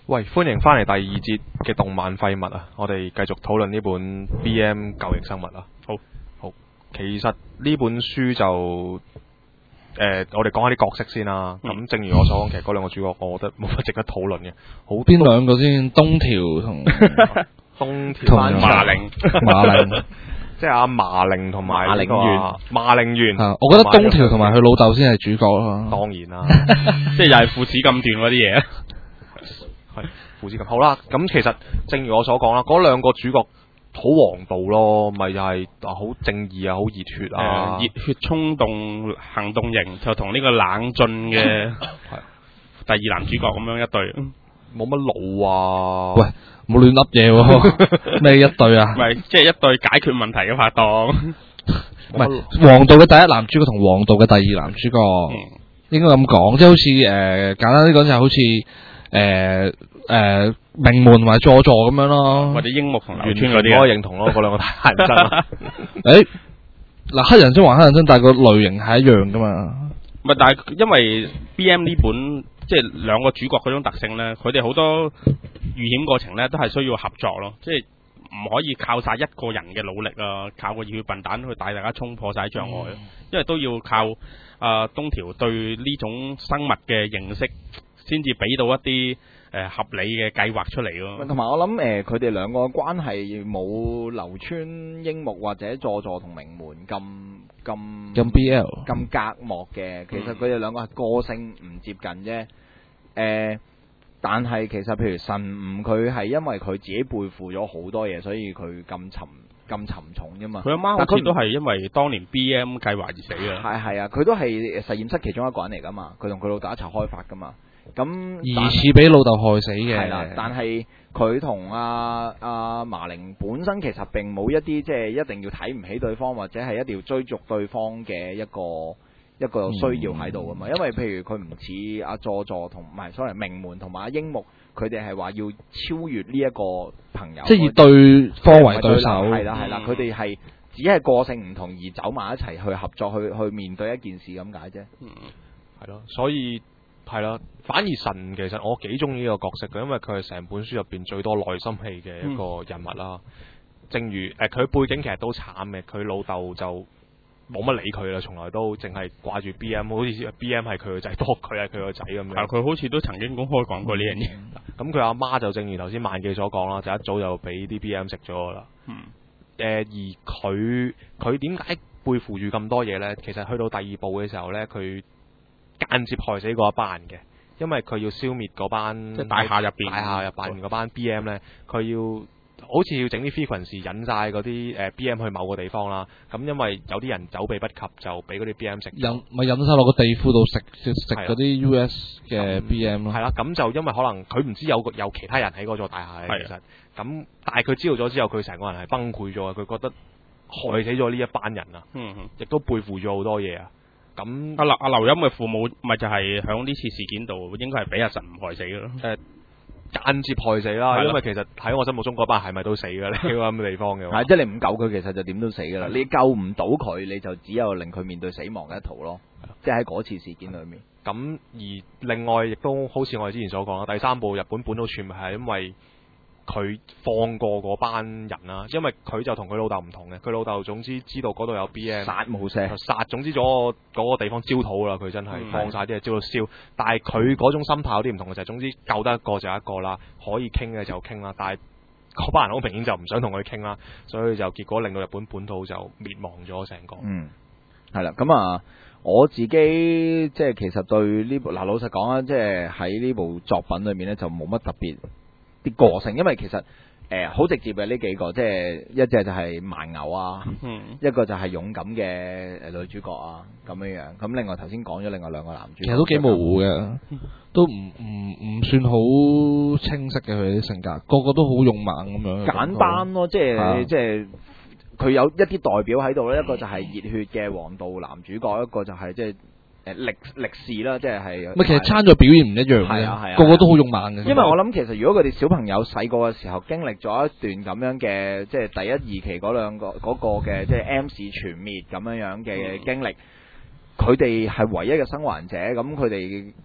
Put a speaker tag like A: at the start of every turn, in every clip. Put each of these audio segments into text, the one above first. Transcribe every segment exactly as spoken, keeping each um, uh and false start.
A: 喂，歡迎翻嚟第二節嘅動漫廢物啊！我哋繼續討論呢本 B M 舊型生物啊。
B: 好，
A: 好，其實呢本書就誒、呃，我哋講下啲角色先啦。咁、嗯、正如我所講，其實嗰兩個主角，我覺得冇乜值得討論嘅。好，
C: 邊兩個先？東條同
A: 東條
C: 同
A: 麻鈴，
C: 麻鈴，
A: 即係阿麻鈴同埋
B: 麻鈴
A: 園，麻鈴園。
C: 啊，我覺得東條同埋佢老豆先係主角咯。
A: 當然啦，
B: 即係又係父子咁斷嗰啲嘢。
A: 係父子咁好啦，咁其實正如我所講啦，嗰兩個主角好王道咯，咪又係好正義啊，好熱血啊，
B: 熱、呃、血衝動行動型，就同呢個冷峻嘅第二男主角咁樣一對，
A: 冇乜腦啊！
C: 喂，冇亂噏嘢喎，咩一對啊？
B: 唔係，即係一對解決問題嘅拍檔。
C: 唔係王道嘅第一男主角同王道嘅第二男主角，嗯、應該咁講，即係好似誒、呃、簡單啲講就好似。誒誒、呃呃，名門同埋佐助咁樣咯，
B: 或者櫻木同流川嗰啲，
A: 我認同咯，嗰兩個大人真。
C: 誒，嗱，黑人憎還黑人憎，但係個類型係一樣噶嘛。
B: 唔係，但係因為 B M 呢本即係兩個主角嗰種特性咧，佢哋好多遇險過程咧都係需要合作咯，即係唔可以靠晒一個人嘅努力啊，靠個熱血笨蛋去帶大家衝破晒障礙，嗯、因為都要靠啊、呃、東條對呢種生物嘅認識。先至俾到一啲誒、呃、合理嘅計劃出嚟咯。
D: 同埋我諗誒，佢哋兩個關係冇流川櫻木或者佐助同名門咁咁
C: 咁 B L
D: 咁隔膜嘅。其實佢哋兩個係個性唔接近啫。誒、呃，但係其實譬如神吾佢係因為佢自己背負咗好多嘢，所以佢咁沉咁沉重啫嘛。
B: 佢阿媽好似都係因為當年 B M 計劃而死嘅。
D: 係係啊，佢都係實驗室其中一個人嚟噶嘛。佢同佢老豆一齊開發噶嘛。咁
C: 疑似俾老豆害死嘅，
D: 係啦。但係佢同阿阿麻鈴本身其實並冇一啲即係一定要睇唔起對方，或者係一定要追逐對方嘅一個一個需要喺度噶嘛。嗯、因為譬如佢唔似阿佐助同唔係 sorry 名門同埋阿櫻木，佢哋係話要超越呢一個朋友，
C: 即係以對方為對手。
D: 係啦係啦，佢哋係只係個性唔同而走埋一齊去合作去去面對一件事咁解啫。
A: 嗯，係咯，所以。係啦，反而神其實我幾中意呢個角色嘅，因為佢係成本書入邊最多內心戲嘅一個人物啦。嗯、正如誒，佢、呃、背景其實都慘嘅，佢老豆就冇乜理佢啦，從來都淨係掛住 B M， 好似 B M 係佢個仔多，佢係佢個仔咁樣。佢
B: 好似都曾經公開講過呢樣嘢。
A: 咁佢阿媽就正如頭先萬記所講啦，就一早就俾啲 B M 食咗噶啦。嗯。誒、呃，而佢佢點解背負住咁多嘢咧？其實去到第二部嘅時候咧，佢間接害死嗰一班人嘅，因為佢要消滅嗰班
B: 即係大廈入邊，
A: 大廈入邊嗰班 B M 咧，佢要好似要整啲 frequency 引晒嗰啲誒 B M 去某個地方啦。咁因為有啲人走避不及，就俾嗰啲 B M 食。引
C: 咪引晒落個地庫度食食嗰啲 U S 嘅 B M 咯。
A: 係啦，咁就因為可能佢唔知有有其他人喺嗰座大廈嘅，其實咁，但係佢知道咗之後，佢成個人係崩潰咗，佢覺得害死咗呢一班人啊，嗯嗯，亦都背負咗好多嘢啊。咁
B: 阿劉阿劉鑫嘅父母咪就係響呢次事件度，應該係俾阿神吾害死嘅咯。誒、呃，
A: 間接害死啦，的因為其實喺我心目中嗰班係咪都死嘅呢個咁嘅地方嘅。
D: 係，即係你唔救佢，其實就點都死噶啦。的你救唔到佢，你就只有令佢面對死亡嘅一途咯。的即係喺嗰次事件裏面。
A: 咁而另外亦都好似我哋之前所講啦，第三部日本本土傳媒係因為佢放過嗰班人啦，因為佢就同佢老豆唔同嘅，佢老豆總之知道嗰度有 B M，
D: 殺冇聲，
A: 殺總之咗嗰個地方焦土啦，佢真係、嗯、放晒啲嘢焦到燒。但係佢嗰種心態有啲唔同嘅，就係總之救得一個就一個啦，可以傾嘅就傾啦。但係嗰班人好明顯就唔想同佢傾啦，所以就結果令到日本本土就滅亡咗成個。
D: 嗯，係啦，咁啊，我自己即係其實對呢部嗱老實講啊，即係喺呢部作品裏面咧就冇乜特別啲個性，因為其實誒好、呃、直接嘅呢幾個，即係一隻就係蠻牛啊，嗯、一個就係勇敢嘅誒女主角啊咁樣樣。咁另外頭先講咗另外兩個男主角，
C: 其實都幾模糊嘅，嗯、都唔唔唔算好清晰嘅佢啲性格，個個都好勇猛咁樣。
D: 簡單咯，即係、啊、即係佢有一啲代表喺度咧，一個就係熱血嘅王道男主角，一個就係即係。誒歷歷史啦，即係係。咪
C: 其實參賽表現唔一樣嘅，係啊係啊，個個都好勇猛嘅。
D: 因為我諗其實如果佢哋小朋友細個嘅時候經歷咗一段咁樣嘅，即係第一二期嗰兩個嗰個嘅，即係 M 市全滅咁樣樣嘅經歷，佢哋係唯一嘅生還者，咁佢哋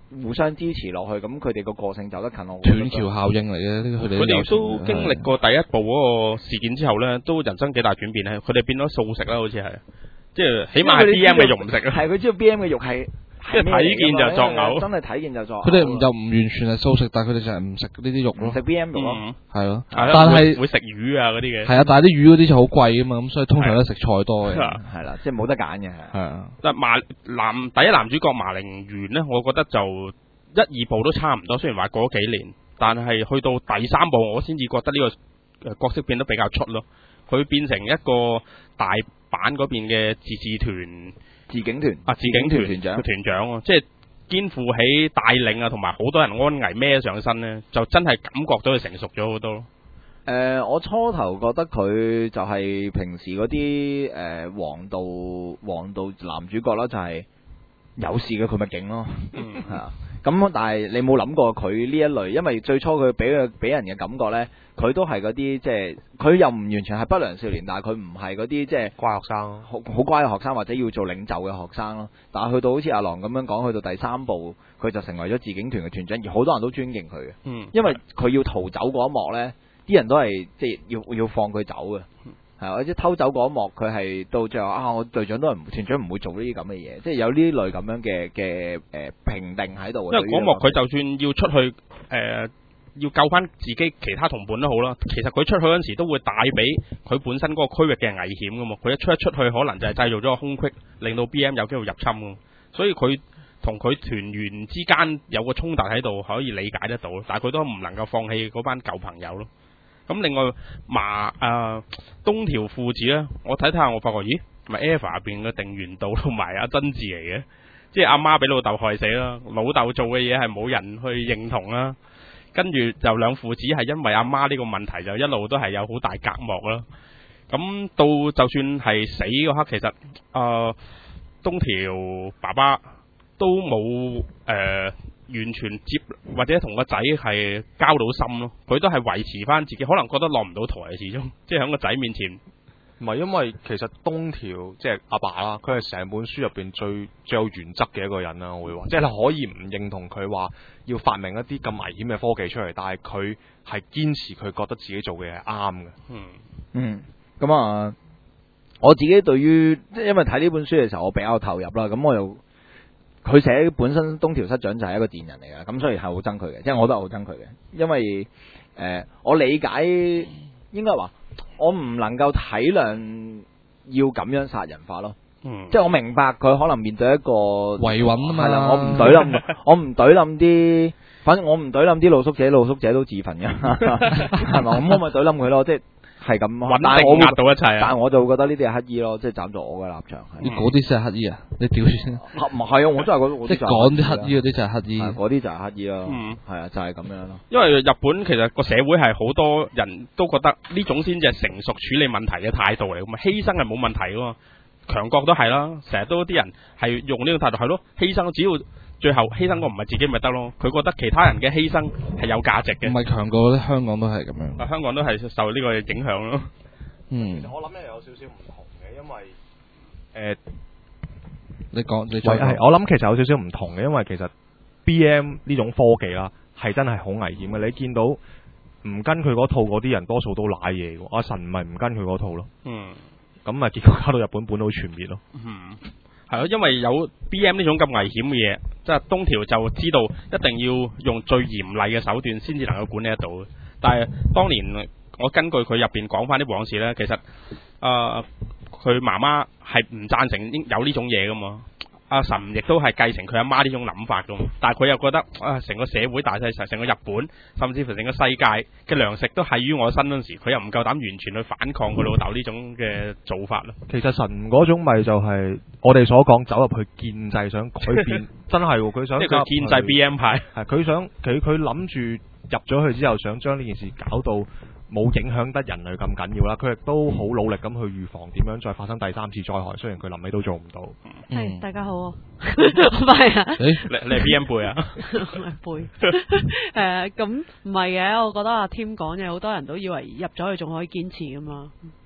D: 互相支持落去，咁佢哋個個性走得近我覺得
C: 斷橋效應嚟嘅，呢個佢哋
B: 佢哋都經歷過第一部嗰個事件之後咧，都人生幾大轉變咧。佢哋變咗素食啦，好似係，即係起碼係 B M 嘅肉唔食啦。
D: 係佢知道 B M 嘅肉係。
B: 即係睇見就作嘔，
D: 真係睇見就作嘔。
C: 佢哋又唔完全係素食，但係佢哋就係唔食呢啲肉咯。
D: 食 B M 肉咯，
C: 係咯。
B: 但
C: 係
B: 會食魚啊嗰啲嘅。
C: 係啊，但係啲魚嗰啲就好貴啊嘛，咁所以通常都食菜多嘅。
D: 係啦，即係冇得揀嘅。
C: 係啊。
B: 但麻男第一男主角麻陵源咧，我覺得就一二部都差唔多，雖然話過咗幾年，但係去到第三部我先至覺得呢個角色變得比較出咯。佢變成一個大阪嗰邊嘅自治團。
D: 自警團
B: 啊，自警團
D: 團長，
B: 團長啊，即係肩負起帶領啊，同埋好多人安危孭上身咧，就真係感覺到佢成熟咗好多咯。
D: 誒、呃，我初頭覺得佢就係平時嗰啲誒王道王道男主角啦，就係有事嘅佢咪勁咯，係啊。咁但係你冇諗過佢呢一類，因為最初佢俾佢俾人嘅感覺呢，佢都係嗰啲即係佢又唔完全係不良少年，但係佢唔係嗰啲即係
A: 乖學生，
D: 好好乖嘅學生或者要做領袖嘅學生咯。但係去到好似阿郎咁樣講，去到第三部佢就成為咗自警團嘅團長，而好多人都尊敬佢嘅，
B: 嗯，
D: 因為佢要逃走嗰一幕呢，啲人都係即係要要放佢走嘅。係或者偷走嗰一幕，佢係到最後啊！我隊長都係唔團長唔會做呢啲咁嘅嘢，即係有呢類咁樣嘅嘅誒評定喺度。
B: 因為嗰幕佢就算要出去誒、呃，要救翻自己其他同伴都好啦。其實佢出去嗰陣時都會帶俾佢本身嗰個區域嘅危險噶嘛。佢一出一出去，可能就係製造咗個空隙，令到 B M 有機會入侵噶。所以佢同佢團員之間有個衝突喺度，可以理解得到。但係佢都唔能夠放棄嗰班舊朋友咯。咁另外麻誒東條父子咧，我睇睇下，我發覺咦，咪 Eva 入邊嘅定元道同埋阿真治嚟嘅，即係阿媽俾老豆害死啦，老豆做嘅嘢係冇人去認同啦，跟住就兩父子係因為阿媽呢個問題就一路都係有好大隔膜啦。咁到就算係死嗰刻，其實誒、呃、東條爸爸都冇誒。呃完全接或者同個仔係交到心咯，佢都係維持翻自己，可能覺得落唔到台啊，始終即係喺個仔面前。
A: 唔係因為其實東條即係阿爸啦，佢係成本書入邊最最有原則嘅一個人啦，我會話，即係你可以唔認同佢話要發明一啲咁危險嘅科技出嚟，但係佢係堅持佢覺得自己做嘅嘢係啱嘅。
B: 嗯
D: 嗯，咁啊，我自己對於即係因為睇呢本書嘅時候，我比較投入啦，咁我又。佢寫本身東條室長就係一個賤人嚟嘅，咁所以係好憎佢嘅，即係我都係好憎佢嘅，因為誒、呃、我理解應該話我唔能夠體諒要咁樣殺人法咯，
B: 嗯，
D: 即係我明白佢可能面對一個
C: 維穩啊嘛，
D: 係啦，我唔懟冧，我唔懟冧啲，反正我唔懟冧啲露宿者，露宿者都自焚嘅，係嘛，咁我咪懟冧佢咯，即係。係咁，但係我
B: 壓到一切啊！
D: 但係我就覺得呢啲係乞衣咯，即係站在我嘅立場。
C: 你嗰啲先係乞衣啊！你屌先。
D: 唔係啊！我真係覺得
C: 即係講啲乞衣嗰啲就係乞衣，
D: 嗰啲就係乞衣咯。
B: 嗯，
D: 係啊，就係咁樣咯。
B: 因為日本其實個社會係好多人都覺得呢種先至係成熟處理問題嘅態度嚟，咁啊犧牲係冇問題噶嘛，強國都係啦，成日都啲人係用呢個態度係咯，犧牲只要。最後犧牲個唔係自己咪得咯，佢覺得其他人嘅犧牲係有價值嘅。
C: 唔係強過啲香港都係咁樣。
B: 啊，香港都係受呢個影響咯。
C: 嗯。
A: 其實我諗咧有少少唔同嘅，因為誒，呃、
C: 你講你再
A: 係我諗其實有少少唔同嘅，因為其實 B M 呢種科技啦係真係好危險嘅。你見到唔跟佢嗰套嗰啲人，多數都賴嘢嘅。阿神咪唔跟佢嗰套咯。嗯。咁啊，結果搞到日本本土全滅咯。
B: 嗯。係咯，因為有 B M 呢種咁危險嘅嘢，即係東條就知道一定要用最嚴厲嘅手段先至能夠管理得到。但係當年我根據佢入邊講翻啲往事呢，其實誒佢媽媽係唔贊成有呢種嘢噶嘛。阿神亦都係繼承佢阿媽呢種諗法噶嘛，但係佢又覺得啊，成個社會大細成個日本，甚至乎成個世界嘅糧食都係於我身嗰陣時，佢又唔夠膽完全去反抗佢老豆呢種嘅做法咯。
A: 其實神嗰種咪就係我哋所講走入去建制，想改變，真係喎，佢想
B: 即係佢建制 B M 派，
A: 係佢想佢佢諗住入咗去之後，想將呢件事搞到冇影響得人類咁緊要啦，佢亦都好努力咁去預防點樣再發生第三次災害。雖然佢臨尾都做唔到。係、
E: 嗯、大家好啊，係啊，
B: 你你係 B M 輩啊？
E: 輩誒，咁唔係嘅，我覺得阿 Tim 講嘢，好多人都以為入咗去仲可以堅持噶嘛。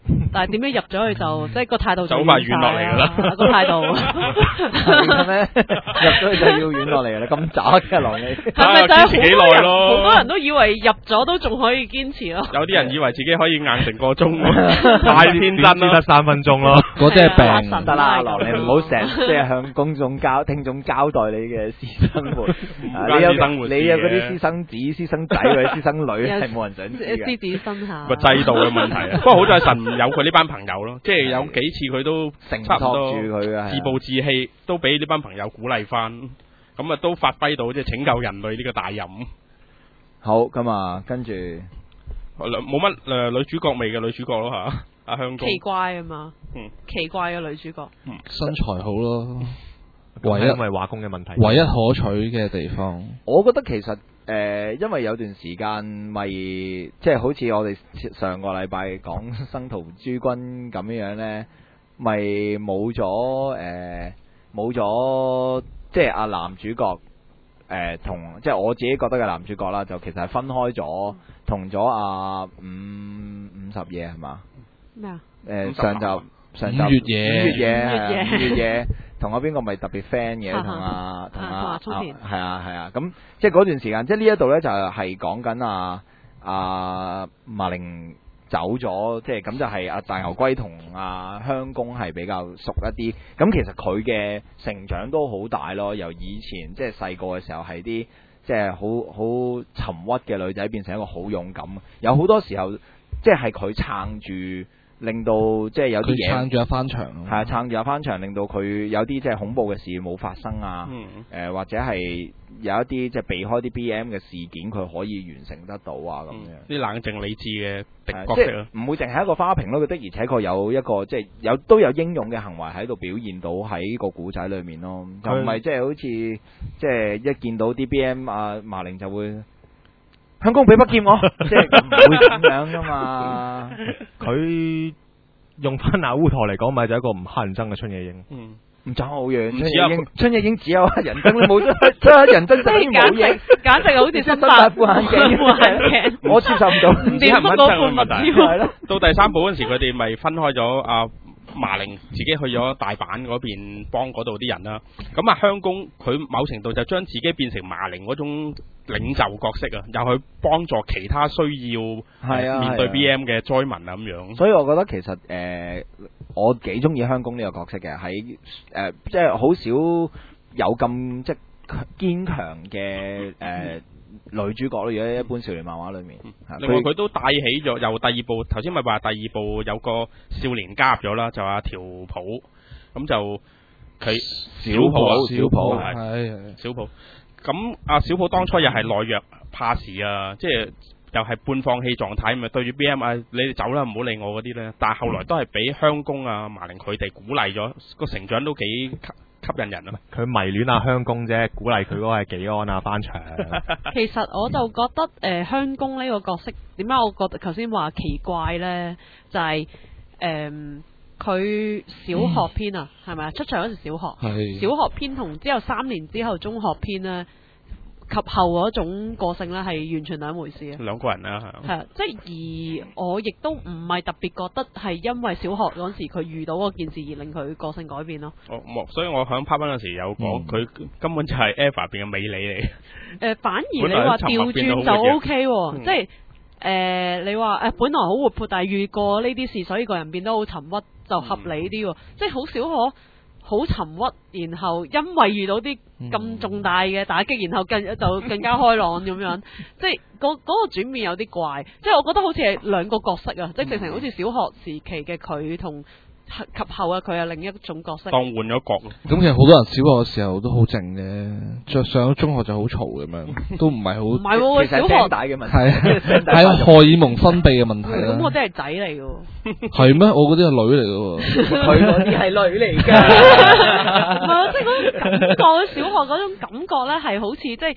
E: 但係點樣入咗去就即係個態度就
B: 走埋軟落嚟㗎啦
E: 軟晒啊個態度。
D: 係咩？入咗去就要軟落嚟啦，咁渣嘅狼你。
E: 係咪就係
B: 堅持幾耐
E: 好多人
B: 咯
E: 好多人都以為入咗都仲可以堅持咯。
B: 有啲人以為自己可以硬成個鐘，太天真啦
A: 只得。三分鐘咯。
C: 嗰啲係
E: 係啊
C: 病。
D: 得啦，狼你唔好成日即係向公眾交聽眾交代你嘅私生活。啊
B: 關
D: 你有
B: 私生活事嘅
D: 你有嗰啲私生子、私生仔或者私生女
E: 有
D: 係冇人想知嘅。
E: 獅子身下
B: 個制度嘅問題啊，不過好在神有佢呢班朋友咯，即係有幾次佢都
D: 承
B: 差唔多
D: 托住佢嘅，
B: 自暴自棄，都俾呢班朋友鼓勵翻，咁啊都發揮到即係拯救人類呢個大任。
D: 好咁啊，跟住
B: 冇乜誒女主角味嘅女主角咯嚇，阿香公
E: 奇怪啊嘛，
B: 嗯
E: 奇怪嘅女主角。
C: 身材好咯，唯一
A: 因為畫工嘅問題。
C: 唯一可取嘅地方。
D: 我覺得其實誒、呃，因為有段時間咪即係好似我哋上個禮拜講生徒諸君咁樣樣呢，咪冇咗誒冇咗即係阿男主角誒同即係我自己覺得嘅男主角啦，就其實係分開咗，同咗阿五五十夜係嘛？
E: 咩啊？
D: 誒上集上集
C: 五月夜
D: 五月夜
E: 五月夜
D: 係啊五月夜同阿邊個咪特別 friend 嘅，同阿同
E: 同
D: 阿
E: 阿沖田
D: 係啊係啊，咁即係嗰段時間，即係呢一度咧就係講緊阿阿馬玲走咗，即係咁就係阿大牛龜同阿香公係比較熟一啲，咁其實佢嘅成長都好大咯，由以前即係細個嘅時候係啲即係好好沉鬱嘅女仔，變成一個好勇敢，有好多時候即係佢撐住。令到即係有啲嘢
C: 佢撐住一翻場咯。
D: 係啊，撐住一翻場，令到佢有啲即係恐怖嘅事冇發生啊。誒、
B: 嗯
D: 呃、或者係有一啲即係避開啲 B M 嘅事件，佢可以完成得到啊咁
B: 嗯
D: 樣。
B: 啲冷靜理智嘅敵
D: 係即係
B: 角色啊，
D: 唔會淨係一個花瓶咯，佢的而且確有一個即係有都有英勇嘅行為喺度表現到喺個古仔裏面咯，就唔係即係好似即係一見到啲 B M 啊麻玲就會。香公俾把劍我，即係唔會咁樣噶嘛。
A: 佢用翻那烏陀嚟講，咪就係一個唔乞人憎嘅春夜鷹。
B: 嗯，
D: 唔爭好遠，
B: 唔止啊
D: 春夜鷹，春夜鷹只有黑人憎，你冇咗出黑人憎就已經冇嘢。
E: 簡直好似新
D: 新大副眼鏡，
E: 副眼鏡，
D: 我接受唔到。
E: 唔掂乜嗰副物
B: 係
E: 料。
D: 咯，
B: 到第三部嗰陣時，佢哋咪分開咗阿麻玲自己去咗大阪嗰邊幫嗰度啲人啦。咁啊，香公佢某程度就將自己變成麻玲嗰種領袖角色啊，又去幫助其他需要
D: 係啊
B: 面對
D: 係啊
B: B M 嘅災民啊咁樣。
D: 所以我覺得其實誒、呃，我幾中意香公呢個角色嘅，喺誒即係好少有咁即係堅強嘅誒女主角咯。如果一般少年漫畫裏面，係
B: 另外佢都帶起咗，由第二部頭先咪話第二部有個少年加入咗啦，就阿條普，咁就佢小普啊，
D: 小普
B: 係
C: 係係
B: 小普。咁阿小普當初又係懦弱怕事啊，即係又係半放棄狀態，咪對住 B M 啊，你哋走啦，唔好理我嗰啲咧。但係後來都係俾香公啊、麻玲佢哋鼓勵咗，個成長都幾吸吸引人啊。
A: 佢迷戀阿香公啫，鼓勵佢嗰個係紀安啊翻牆。
E: 其實我就覺得誒、呃、香公呢個角色點解我覺得頭先話奇怪呢？就係誒佢小學篇啊，係咪啊？出場嗰時小學，
C: 係
E: 小學篇同之後三年之後中學篇呢，及後嗰種個性呢，係完全兩回事啊。
B: 兩個人啦，係
E: 係啊，即係而我亦都唔係特別覺得係因為小學嗰時佢遇到嗰件事而令佢個性改變咯。
B: 我我所以我響 part one 嗰時有講，佢、根本就係 Eva 邊嘅美里嚟。
E: 誒、呃，反而你話調轉就 O K 喎，即係誒你話誒、呃、本來好活潑，但係遇過呢啲事，所以個人變得好沉鬱，就合理啲喎。即係好少可好沉鬱，然後因為遇到啲咁重大嘅打擊，然後更就更加開朗咁樣，即係嗰嗰個轉變有啲怪。即係我覺得好似係兩個角色啊，即係直情好似小學時期嘅佢同及後啊佢係另一種角色。
B: 當換咗角。
C: 咁其實好多人小學嘅時候都好靜嘅，着上咗中學就好嘈咁樣，都唔係
E: 唔
C: 好
E: 係喎，
D: 其實係
E: 小學
D: 聲帶嘅問題，
C: 係係荷爾蒙分泌嘅問題啦。
E: 咁我真係仔嚟嘅喎。
C: 係咩？我嗰啲係女嚟嘅喎。
D: 佢嗰啲係女嚟㗎。
E: 唔係啊，即係嗰種感覺，小學嗰種感覺咧，係好似即係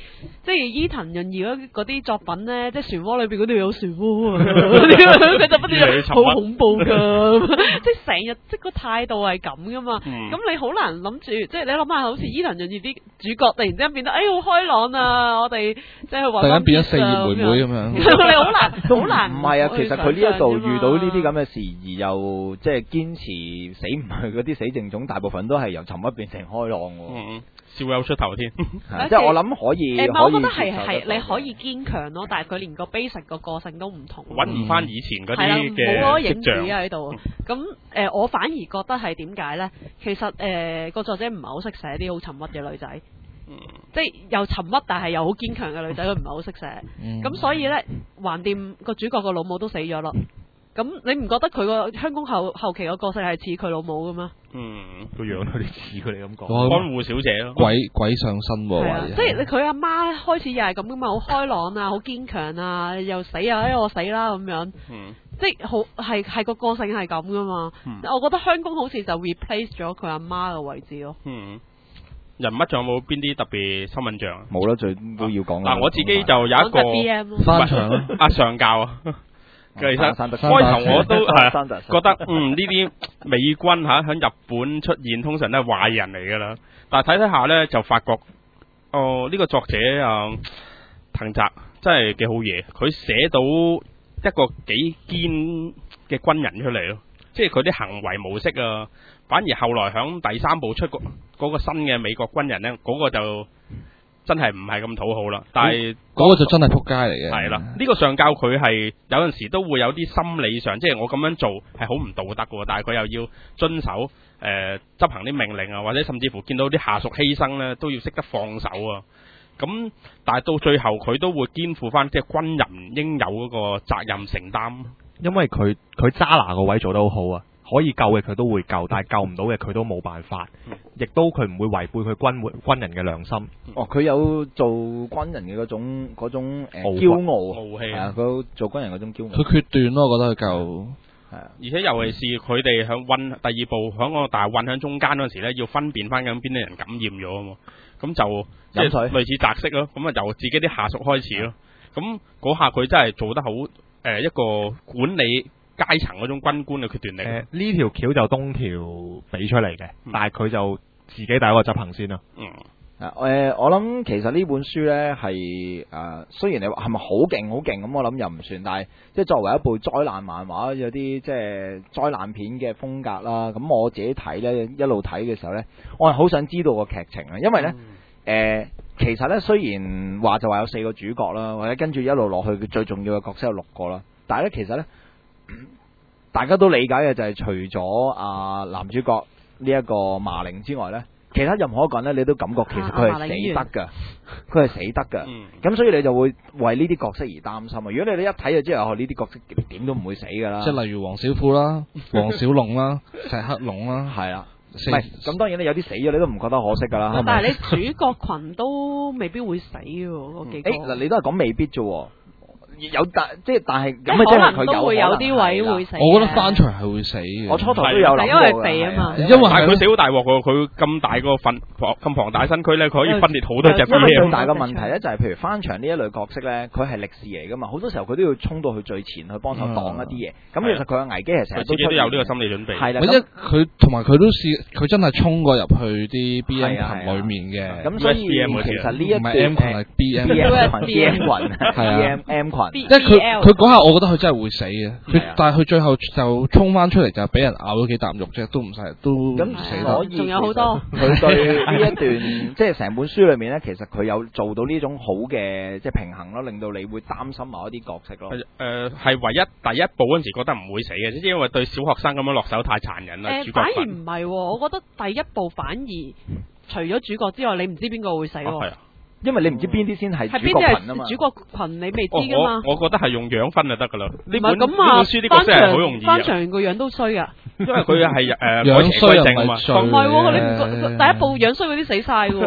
E: 即係伊藤潤二嗰嗰啲作品咧，即係漩渦裏邊嗰度有漩渦啊，佢就不斷好恐怖噶，即係成日即係個態度係咁噶嘛。咁、嗯、你好難諗住，即係你諗下，好似伊藤潤二啲主角突然之間變得哎好開朗啊，我哋即係話突然間變咗四葉妹妹咁樣，你好難好難。
D: 唔係啊，其實佢呢一度遇到呢啲咁嘅事，而又即係堅持死唔去嗰啲死症種，大部分都係由沉鬱變成開朗喎。
B: 嗯笑有出頭添，
D: 即係我諗可以。
E: 誒，我覺得係係你可以堅強咯，但係佢連個 basic 個個性都唔同，
B: 揾唔翻以前嗰啲
E: 嘅冇嗰個影子
B: 跡象
E: 喺度。咁誒，我反而覺得係點解咧？其實誒個作者唔係好識寫啲好沉鬱嘅女仔，即係又沉鬱但係又好堅強嘅女仔，佢唔係好識寫。咁所以咧，橫掂個主角個老母都死咗咯。咁你唔覺得佢個香港後後期個角色係似佢老母嘅咩？
B: 嗯，
A: 個樣有啲似佢哋咁講，
B: 看護小姐咯，
C: 鬼鬼上身喎、啊，
E: 即係佢阿媽開始又係咁噶嘛，好開朗啊，好堅強啊，又死啊，哎我死啦咁樣，
B: 嗯、
E: 即係好係係個個性係咁噶嘛。嗯、我覺得香港好似就 replace 咗佢阿媽嘅位置咯。
B: 嗯，人物仲有冇邊啲特別新印象？
D: 冇啦，最都要講。
B: 嗱，我自己就有一個
E: B M
C: 翻場
B: 阿上教啊。其實開頭我都係覺得嗯呢啲美軍嚇喺日本出現，通常都係壞人嚟㗎啦。但係睇睇下咧，就發覺哦呢、呢個作者啊藤澤真係幾好嘢，佢寫到一個幾堅嘅軍人出嚟咯。即係佢啲行為模式啊，反而後來響第三部出個嗰個新嘅美國軍人咧，嗰、嗰個就真係唔係咁討好啦，但係嗰、
C: 嗰個就真係撲街嚟嘅。
B: 係啦，呢、呢個上教佢係有陣時都會有啲心理上，即係我咁樣做係好唔道德嘅，但係佢又要遵守誒、呃、執行啲命令啊，或者甚至乎見到啲下屬犧牲咧，都要識得放手啊。咁但係到最後佢都會肩負翻即係軍人應有嗰個責任承擔。
A: 因為佢佢揸拿個位做得好好啊。可以救嘅佢都會救，但係救唔到嘅佢都冇辦法，亦、嗯、都佢唔會違背佢軍軍人嘅良心。
D: 哦，佢有做軍人嘅嗰種嗰種誒驕傲，係啊，佢做軍人嗰種驕傲。
C: 佢決斷咯，我覺得佢夠
B: 係啊，而且尤其是佢哋響運第二部響個大運響中間嗰陣時咧，要分辨翻緊邊啲人感染咗啊嘛，咁就即係類似擲色咯，咁啊由自己啲下屬開始咯，咁嗰下佢真係做得好誒、呃、一個管理階層嗰種軍官嘅決斷力。誒
A: 呢條橋就東條俾出嚟嘅，嗯、但係佢就自己第一個執行先啦。
B: 嗯。
D: 誒、呃，我諗其實呢本書咧係誒，雖然你話係咪好勁好勁咁，我諗又唔算，但係即係作為一部災難漫畫，有啲即係災難片嘅風格啦。咁我自己睇咧，一路睇嘅時候咧，我係好想知道個劇情啊，因為咧誒、嗯呃，其實咧雖然話就話有四個主角啦，或者跟住一路落去最重要嘅角色有六個啦，但係咧其實咧。大家都理解嘅就係除咗啊男主角呢一個麻鈴之外呢，其他任何一個人呢，你都感覺其實佢係死得噶，佢係、啊、死得噶。咁、嗯、所以你就會為呢啲角色而擔心啊！如果你哋一睇就知道呢啲角色點都唔會死噶啦。
C: 即係例如黃小虎啦、黃小龍啦、石黑龍啦，
D: 係啦，唔係咁當然你有啲死咗你都唔覺得可惜噶啦。
E: 但係你主角群都未必會死喎，嗰幾個。
D: 誒嗱，你都係講未必啫。有但即係但係咁啊，
E: 即係佢都會有啲位會死。
C: 我覺得翻場係會死嘅。
D: 我初頭都有諗過，
E: 因為肥啊嘛。
C: 因為
B: 但係佢死好大鑊喎，佢咁大個份咁龐大身軀咧，佢可以分裂好多隻飛。
D: 因為最大嘅問題咧，就係譬如翻場呢一類角色咧，佢係力士嚟噶嘛，好多時候佢都要衝到去最前去幫手擋一啲嘢。咁其實佢嘅危機係成日都
B: 自己都有呢個心理準備。
D: 係啦，
C: 或者佢同埋佢都試，佢真係衝過入去啲 B M 群裡面嘅。
D: 咁所以其實呢一
C: 唔係 M 群係 B M 群
D: ，B M 群係啊 M 群，
C: 即係佢。佢嗰下，我覺得佢真係會死嘅。佢但係佢最後就衝翻出嚟，就俾人咬咗幾啖肉啫，都唔使，都唔死得。
E: 仲有好多。
D: 佢對呢一段，即係成本書裏面咧，其實佢有做到呢種好嘅即係平衡咯，令到你會擔心某一啲角色咯。
B: 誒、呃，係唯一第一部嗰陣時覺得唔會死嘅，因為對小學生咁樣落手太殘忍啦。
E: 誒、呃，反而唔係，我覺得第一部反而除咗主角之外，你唔知邊個會死。係啊。
D: 因為你唔知邊啲先係主角群啊嘛，
E: 主角群你未知噶嘛。
B: 我我覺得係用樣分就得噶啦。呢本
E: 咁啊，
B: 呢本書啲角色係好容易。
E: 翻場個樣都衰噶，
B: 因為佢係誒
C: 樣衰又唔係
B: 嘛。
E: 唔係喎，你唔覺第一部樣衰嗰啲死晒噶。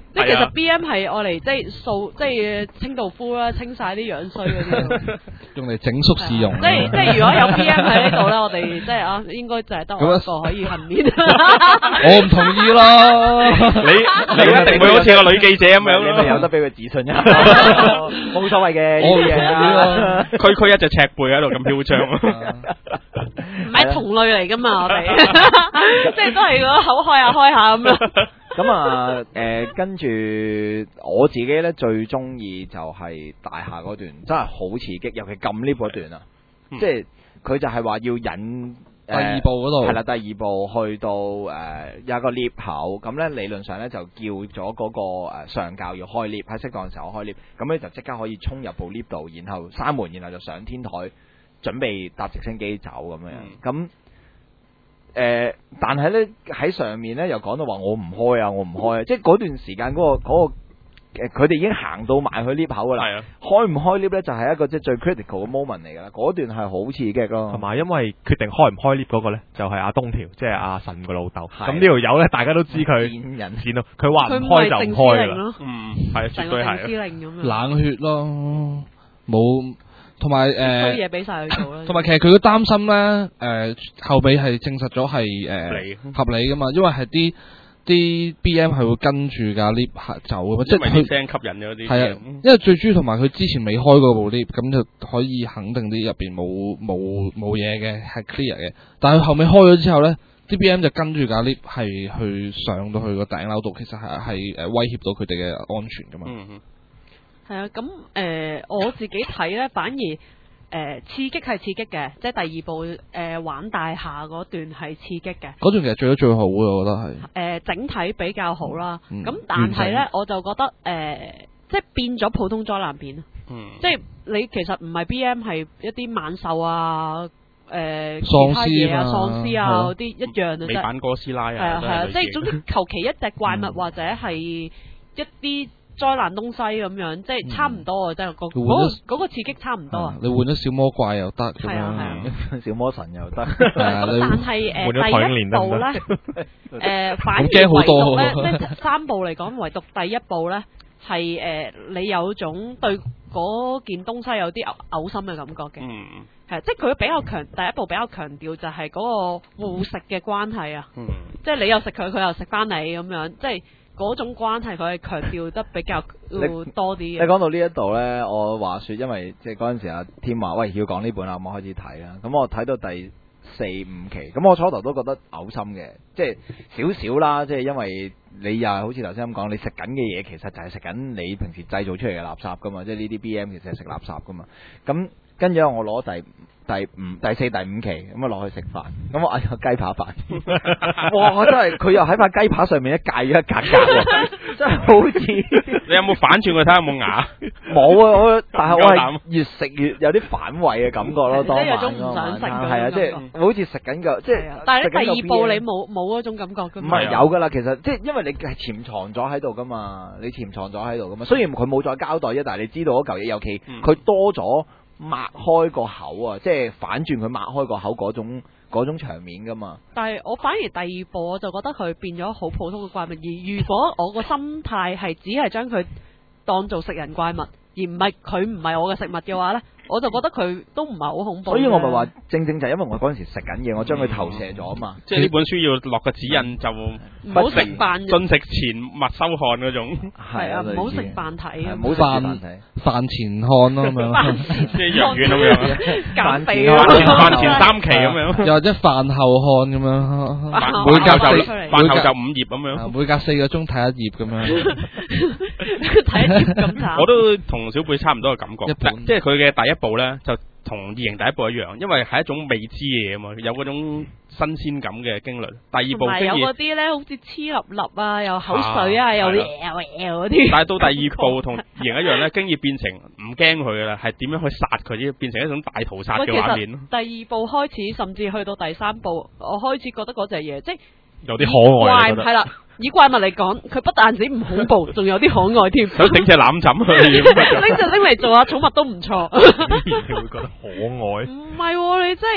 E: 即係其實 B M 係愛嚟即係掃即係清道夫啦，清晒啲樣衰嗰啲。
C: 用嚟整肅試用。
E: 即係即係如果有 B M 喺呢度咧，我哋即係啊，應該就係得我一個可以幸免。
C: 我唔同意啦。
B: 你你一定會好似個女記者咁樣
D: 你咪有得俾佢自信一下，冇所謂嘅。
C: 我唔同意啦。
B: 區區一隻赤背喺度咁囂張。
E: 唔係同類嚟噶嘛，我哋即係都係個口開下開下咁樣。
D: 咁啊，誒、呃，跟住我自己咧最中意就係大廈嗰段，真係好刺激，尤其撳 lift 嗰段啊，嗯、即係佢就係話要引、呃、
C: 第二步嗰度，
D: 係啦，第二步去到誒、呃、有一個 lift 口，咁咧理論上咧就叫咗嗰個誒上校要開 lift，喺適當嘅時候開 lift，咁咧就即刻可以衝入部 lift 度，然後閂門，然後就上天台準備搭直升機走咁樣，咁、嗯。誒、呃，但係咧喺上面咧又講到話我唔開啊，我唔開啊，即係嗰段時間嗰、嗰個、嗰個誒，佢、呃、哋已經行到埋去 lift 口噶啦，係啊，開唔開 lift 咧就係一個即係最 critical 嘅 moment 嚟噶啦，嗰段係好刺激咯。
A: 同埋因為決定開唔開 lift 嗰個咧，就係阿東條，即係阿神個老豆。咁呢條友咧，大家都知佢見人見到，佢話唔開就唔開啦。嗯，係絕對係。
C: 冷血咯，冇。同埋誒，
E: 衰嘢俾晒佢做啦。
C: 同埋其實佢嘅擔心咧，誒、呃、後尾係證實咗係誒合理噶嘛，因為係啲啲 B M 係會跟住架 lift 走噶嘛，即係佢
B: 聲吸引咗啲。
C: 係啊，因為最主要同埋佢之前未開過部 lift，咁就可以肯定啲入邊冇冇冇嘢嘅，係 clear 嘅。但係後尾開咗之後咧，啲 B M 就跟住架 lift 係去上到去個頂樓度，其實係係誒威脅到佢哋嘅安全噶嘛。嗯
E: 係啊，咁誒、呃、我自己睇咧，反而誒、呃、刺激係刺激嘅，即係第二部誒、呃、玩大廈嗰段係刺激嘅。
C: 嗰段其實做得最好嘅，我覺得係。誒、
E: 呃、整體比較好啦，咁、嗯、但係咧
C: 整
E: 我就覺得誒、呃、即係變咗普通災難片，嗯、即係你其實唔係 B M 係一啲猛獸啊。誒、呃，喪屍啊，喪屍啊，嗰啲一樣嘅啫。
B: 美版哥斯拉啊，
E: 係啊係啊，即係總之求其一隻怪物、嗯、或者係一啲災難東西咁樣，即係差唔多啊！即係嗰嗰個個刺激差唔多啊！
C: 你換咗小魔怪又得，
E: 係啊係啊，
D: 小魔神又得。
E: 咁但係誒第一部咧，誒反而唯獨咧，即係三部嚟講，唯獨第一部咧係誒你有種對嗰件東西有啲嘔嘔心嘅感覺嘅。嗯，係即係佢比較強，第一部比較強調就係嗰個互食嘅關係啊。嗯，即係你又食佢，佢又食翻你咁樣，即係。嗰種關係佢係強調得比較多啲嘅。你講
D: 到呢一度呢，我話說，因為即係嗰陣時阿添話，喂要講呢本啦，我開始睇啦。咁我睇到第四五期，咁我初頭都覺得嘔心嘅，即係少少啦。即係因為你又係好似頭先咁講，你食緊嘅嘢其實就係食緊你平時製造出嚟嘅垃圾噶嘛，即係呢啲 B M 其實係食垃圾噶嘛。咁跟住我攞第第五、第四、第五期咁啊落去食飯，咁我嗌個雞扒飯，哇！我真係佢又喺塊雞扒上面咧界咗一格格，真係好似
B: 你有冇反轉佢睇下有冇牙？
D: 冇啊！我但係我係越食越有啲反胃嘅感覺咯，當晚
E: 有種唔想食嘅，
D: 係啊，即係好似食緊個即係。
E: 但係第二部你冇冇嗰種感覺㗎嘛？
D: 唔係有㗎啦，其實即係因為你係潛藏咗喺度㗎嘛，你潛藏咗喺度㗎嘛。雖然佢冇再交代啫，但係你知道嗰嚿嘢，尤其佢多咗。擘開個口啊，即係反轉佢擘開個口嗰種嗰種場面噶嘛。但係
E: 我反而第二部我就覺得佢變咗好普通嘅怪物，而如果我個心態係只係將佢當做食人怪物，而唔係佢唔係我嘅食物嘅話呢，我就覺得佢都唔係好恐怖。
D: 所以我咪話正正就係因為我嗰陣時食緊嘢，我將佢投射咗啊嘛。
B: 即係呢本書要落個指引就
E: 唔好食飯，
B: 進食前勿收看嗰種。
E: 係啊，唔好食飯睇，
D: 唔好食飯睇，
C: 飯前看咯咁樣。
B: 即係藥丸咁樣，
E: 減肥
B: 飯前飯前三期咁樣，
C: 又或者飯後看咁樣。
B: 每隔就飯後就五頁咁樣，
C: 每隔四個鐘睇一頁咁樣。
E: 睇一頁咁慘。
B: 我都同小貝差唔多嘅感覺，即係佢嘅第一部咧，就同異形第一部一樣，因為係一種未知嘅嘢啊嘛，有嗰種新鮮感嘅經歷。第二部
E: 係有嗰啲咧，好似黐粒粒啊，又口水啊，又 L L 嗰啲。
B: 但係到第二部同異形一樣咧，經已變成唔驚佢噶啦，係點樣去殺佢啫？變成一種大屠殺嘅畫面。
E: 第二部開始，甚至去到第三部，我開始覺得嗰隻嘢即係
B: 有啲可愛。
E: 係啦。以怪物嚟講，佢不但止唔恐怖，仲有啲可愛添。
B: 想整隻攬枕去，
E: 拎隻拎嚟做下寵物都唔錯。
A: 你會覺得可愛？
E: 唔係、哦，你真係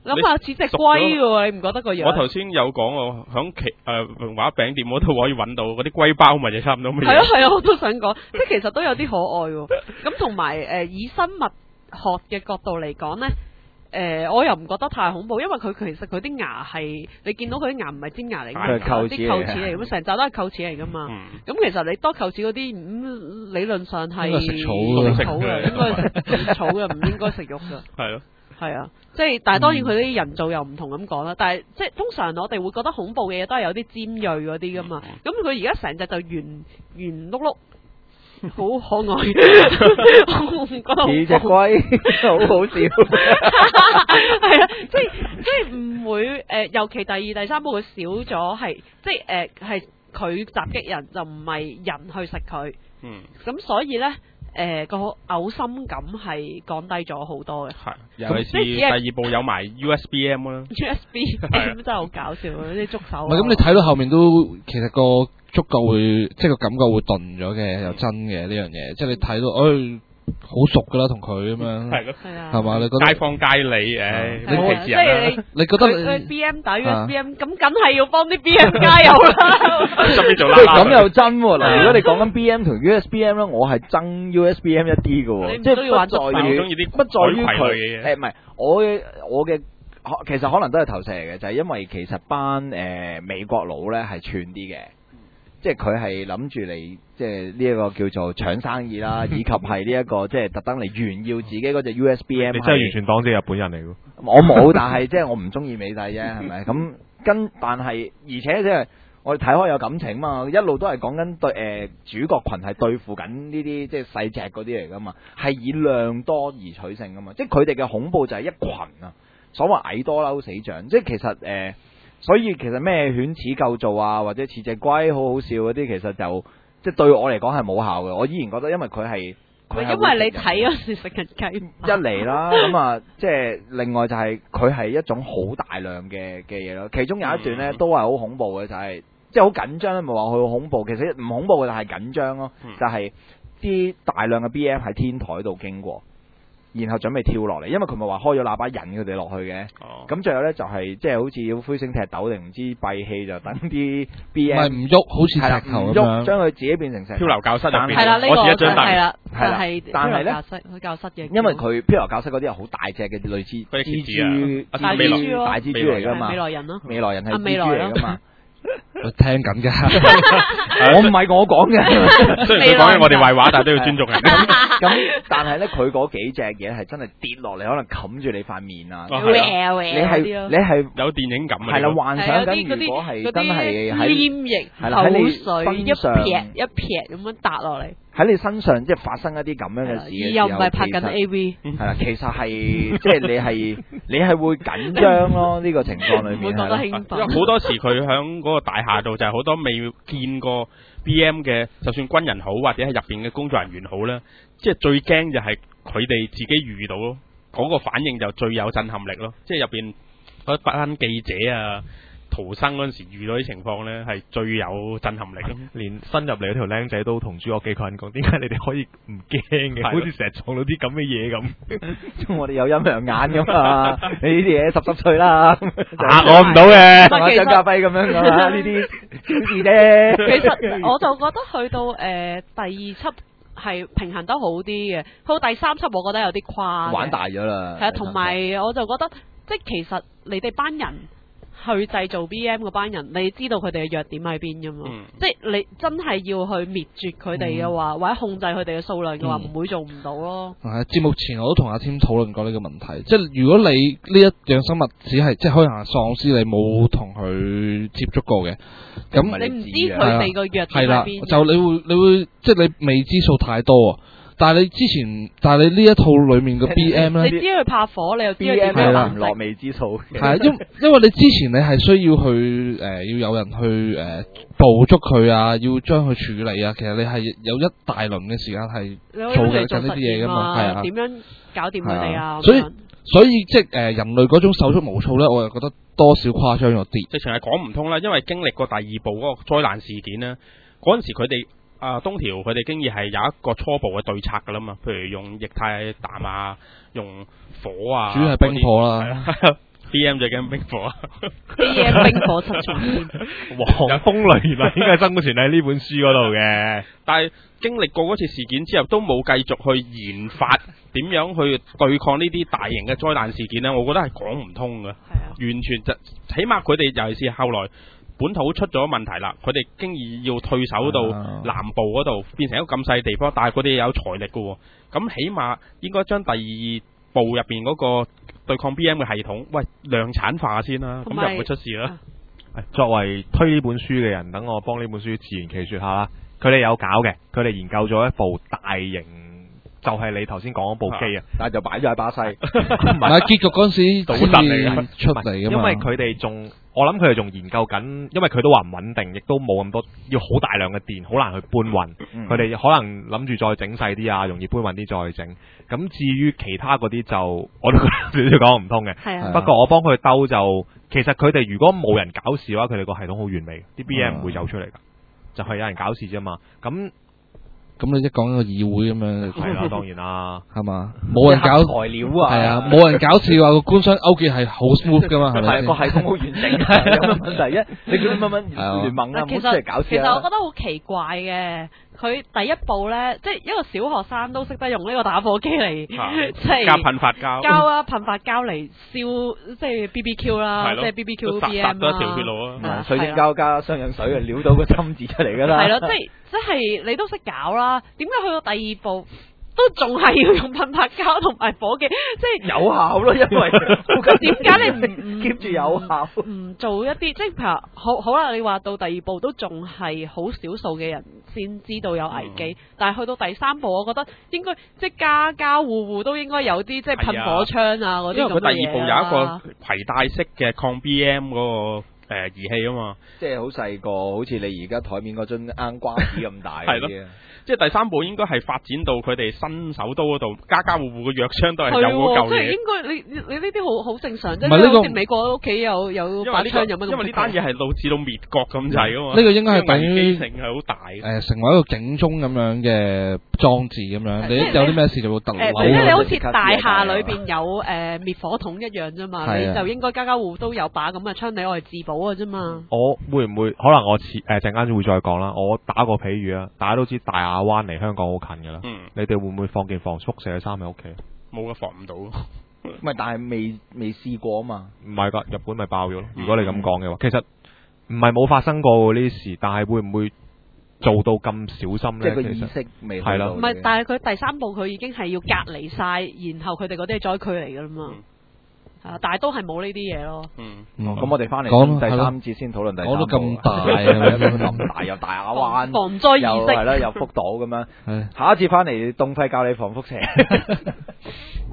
E: 諗下似隻龜嘅喎，你唔覺得個樣？
B: 我頭先有講喎，響其誒榮華餅店嗰度可以揾到嗰啲龜包，咪就差唔多咩？
E: 係啊係啊，我都想講，即係其實都有啲可愛喎。咁同埋誒以生物學嘅角度嚟講咧。誒、呃，我又唔覺得太恐怖，因為佢其實佢啲牙係你見到佢啲牙唔係尖牙嚟嘅，啲臼齒嚟，咁成集都係臼齒嚟噶嘛。咁、嗯、其實你多臼齒嗰啲，咁、嗯、理論上係
C: 食草嘅，
E: 食草嘅，應該食草嘅，唔應該食肉嘅。
B: 係咯，
E: 係啊，即係但係當然佢啲人造又唔同咁講啦。但係即係通常我哋會覺得恐怖嘅嘢都係有啲尖鋭嗰啲噶嘛。咁佢而家成隻就圓圓碌碌。好可愛，我唔覺得
D: 似隻龜，好好笑。
E: 係啊，即係即係唔會誒、呃，尤其第二、第三部佢少咗，係即係誒係佢襲擊人，就唔係人去食佢。嗯，咁所以咧。誒個嘔心感係降低咗好多嘅，係
B: 尤其是第二部有埋 U S B M 啦
E: ，U S B M 真係好搞笑，啲觸手。
C: 唔係咁，你睇到後面都其實個觸覺會，即係個感覺會頓咗嘅，又真嘅呢樣嘢，即係你睇到，誒好熟噶啦，同佢咁樣，係咯，係啊，係嘛？你覺得
B: 街坊街里誒，你歧視人啦，
C: 你覺得
E: 你 B M 打 U S B M，咁梗係要幫啲 B M 加油啦，
B: 順便做啦啦。
D: 咁又真喎嗱，如果你講緊 B M 同 U S B M 咧，我係憎 U S B M 一啲嘅喎，即係不在於不在於佢誒，唔係我嘅我嘅其實可能都係投射嚟嘅，就係因為其實班誒美國佬咧係串啲嘅。即係佢係諗住嚟，即係呢一個叫做搶生意啦，以及係呢一個即係特登嚟炫耀自己嗰隻 U S B M。
A: 你真係完全當自己日本人嚟㗎？
D: 我冇，但係即係我唔中意美帝啫，係咪？咁跟，但係而且即係我哋睇開有感情嘛，一路都係講緊對誒、呃、主角群係對付緊呢啲即係細隻嗰啲嚟㗎嘛，係以量多而取勝㗎嘛，即係佢哋嘅恐怖就係一群啊，所謂蟻多嬲死象，即係其實誒。呃所以其實咩犬齒構造啊，或者似隻龜好好笑嗰啲，其實就即係對我嚟講係冇效嘅。我依然覺得，因為佢係，
E: 因為你睇嗰時食緊雞，
D: 一嚟啦，咁啊，即係另外就係佢係一種好大量嘅嘅嘢咯。其中有一段咧都係好恐怖嘅，就係即係好緊張咧，唔係話佢好恐怖，其實唔恐怖嘅就係緊張咯，就係啲大量嘅 B M 喺天台度經過。然後準備跳落嚟，因為佢咪話開咗喇叭引佢哋落去嘅。哦。咁最後咧就係即係好似要灰星踢豆定唔知閉氣，就等啲 B M
C: 唔喐，好似石頭咁樣，
D: 將佢自己變成石
B: 漂流教室入邊。
E: 係啦，呢個係啦，
D: 係啦。但係咧，
E: 教室嘅。
D: 因為佢漂流教室嗰啲係好大隻嘅，類似蜘蛛、
E: 大蜘蛛、
D: 大蜘蛛嚟㗎嘛。
E: 未來人咯。
D: 未來人係蜘蛛嚟㗎嘛。
C: 我聽緊㗎，
D: 我唔係我講嘅，
B: 雖然佢講緊我哋壞話，但係都要尊重人。
D: 咁但係咧，佢嗰幾隻嘢係真係跌落嚟，可能冚住你塊面啊！你係你係
B: 有電影感啊！
D: 係啦，幻想緊如果係真係喺
E: 黏液、口水一撇一撇咁樣笪落嚟。
D: 喺你身上即係發生一啲咁樣嘅事嘅時候，
E: 又唔係拍緊 A V，
D: 係啦，其實係即係你係你係會緊張咯，呢個情況裏面
E: 會覺得興奮。
B: 因為好多時佢響嗰個大廈度就係好多未見過 B M 嘅，就算軍人好或者係入邊嘅工作人員好啦，即係最驚就係佢哋自己遇到咯，嗰個反應就最有震撼力咯，即係入邊嗰班記者啊。逃生嗰陣時遇到啲情況咧，係最有震撼力咯。
A: 連新入嚟嗰條僆仔都同侏羅紀群講：點解你哋可以唔驚嘅？好似成日撞到啲咁嘅嘢咁。
D: 我哋有陰陽眼噶嘛？你呢啲嘢濕濕碎啦，
A: 嚇我唔到嘅。
D: 同阿張家輝咁樣噶嘛？呢啲小事啫。
E: 其實我就覺得去到誒、呃、第二輯係平衡得好啲嘅，去到第三輯我覺得有啲誇。玩
D: 大咗啦。
E: 係啊，同埋我就覺得，即係其實你哋班人。去製造 B M 嗰班人，你知道佢哋嘅弱點喺邊㗎嘛？嗯、即係你真係要去滅絕佢哋嘅話，嗯、或者控制佢哋嘅數量嘅話，唔、嗯、會做唔到咯。
C: 係節目前我都同阿添討論過呢個問題，即係如果你呢一樣生物只係即係可能係喪屍，你冇同佢接觸過嘅，咁
E: 你唔知佢哋個弱點喺邊。
C: 就你會你會即係你未知數太多啊！但係你之前，但係你呢一套裏面嘅 B M 咧，
E: 你知佢拍火，你又知佢點
D: 樣唔落未知數。
C: 係啊，因因為你之前你係需要去誒、呃，要有人去誒、呃、捕捉佢啊，要將佢處理啊。其實你係有一大輪嘅時間係做緊呢啲嘢噶嘛，係啊。
E: 點樣搞掂佢哋啊？
C: 所以所以即係誒人類嗰種手足無措咧，我又覺得多少誇張咗啲。
B: 直情係講唔通啦，因為經歷過第二部嗰個災難事件咧，嗰陣時佢哋。啊，東條佢哋經已係有一個初步嘅對策噶啦嘛，譬如用液態氮啊，用火啊，
C: 主要係冰火啦，
B: B M 最驚冰火
E: ，B M 冰火七重天，
A: 黃蜂雷原來應該係生存喺呢本書嗰度嘅。
B: 但係經歷過嗰次事件之後，都冇繼續去研發點樣去對抗呢啲大型嘅災難事件呢，我覺得係講唔通嘅。
E: 係啊，
B: 完全就起碼佢哋尤其是後來本土出咗問題啦，佢哋經已要退守到南部嗰度，變成一個咁細地方，但係佢哋有財力嘅喎，咁起碼應該將第二部入邊嗰個對抗 B M 嘅系統，喂量產化先啦，咁就唔會出事啦。
A: 作為推呢本書嘅人，等我幫呢本書自圓其說下啦。佢哋有搞嘅，佢哋研究咗一部大型，就係、是、你頭先講嗰部機啊，
D: 但係就擺咗喺巴西，
C: 唔係結局嗰陣時
A: 賭神嚟嘅
C: 出嚟㗎嘛。
A: 因為佢哋仲，我諗佢哋仲研究緊，因為佢都話唔穩定，亦都冇咁多，要好大量嘅電，好難去搬運。佢哋、嗯、可能諗住再整細啲啊，容易搬運啲再整。咁至於其他嗰啲就，我都覺得少少講唔通嘅。
E: 係啊。
A: 不過我幫佢兜就，其實佢哋如果冇人搞事嘅話，佢哋個系統好完美，啲 B M 唔會走出嚟㗎。就係有人搞事啫嘛，咁
C: 咁你一講一個議會咁樣，
A: 係啦，當然啦，
C: 係嘛，冇人搞
D: 材料啊，
C: 係啊，冇人搞事嘅話，個官商勾結係好 smooth 噶嘛，係咪
D: 係個系統好完整，有咩問題啫？你叫乜乜聯盟啊，唔好
E: 其
D: 出嚟搞事
E: 實其實我
D: 啊！
E: 覺得好奇怪嘅，佢第一步咧，即係一個小學生都識得用呢個打火機嚟，即係
B: 加噴發膠，
E: 膠啊噴發膠嚟燒，即係 B B Q 啦，
B: 係咯
E: 即係 B B Q
B: 殺
E: B
B: 殺
E: M
B: 咗一條血路啊！
E: 啊
D: 水晶膠加雙氧水啊，撩到個針字出嚟㗎啦。
E: 係咯，即係即係你都識搞啦，點解去到第二步都仲係要用噴發膠同埋火機？即係
D: 有效咯，因為
E: 點解你唔唔
D: keep 住有效？
E: 唔做一啲即係譬如好好啦，你話到第二步都仲係好少數嘅人先知道有危機，嗯、但係去到第三步，我覺得應該即係家家戶戶都應該有啲即係噴火槍啊嗰啲咁嘅嘢啦。因為佢
B: 第二步有一個攜帶式嘅抗 B M 嗰、那個。誒、呃、儀器啊嘛，
D: 即係好細個，好似你而家台面嗰樽啱瓜子咁大嗰啲啊。
B: 即係第三步應該係發展到佢哋新手刀嗰度，家家戶戶嘅藥槍都係有嗰嚿嘢。
E: 即係應該你你你呢啲好好正常啫。
C: 唔係呢個
E: 好似美國屋企有有把槍有乜咁？
B: 因為呢單嘢係導致到滅國咁滯啊嘛。
C: 呢個應該係等於
B: 性係好大。
C: 誒，成為一個警鐘咁樣嘅裝置咁樣，你有啲咩事就會特
E: 誒，即係你好似大廈裏邊有誒滅火筒一樣啫嘛，你就應該家家戶戶都有把咁嘅槍，你愛嚟自保嘅啫嘛。
A: 我會唔會可能我遲誒陣間會再講啦？我打個譬喻啊，大家都知大亞灣離香港好近㗎啦。嗯、你哋會唔會放件防輻射嘅衫喺屋企？
B: 冇嘅，防唔到。
D: 唔係，但係未未試過啊嘛。
A: 唔係㗎，日本咪爆咗咯。如果你咁講嘅話，其實唔係冇發生過呢啲事，但係會唔會做到咁小心咧？
D: 即係個意識未
A: 係啦。
E: 唔係，但係佢第三步佢已經係要隔離晒，然後佢哋嗰啲係災區嚟㗎啦嘛。嗯啊！但係都係冇呢啲嘢咯。嗯，
D: 咁我哋翻嚟第三節先討論第三。
C: 講到咁大，
D: 咁大又大亞灣，
E: 防災意識
D: 又係啦，又福島咁樣。下一節翻嚟，東輝教你防輻射。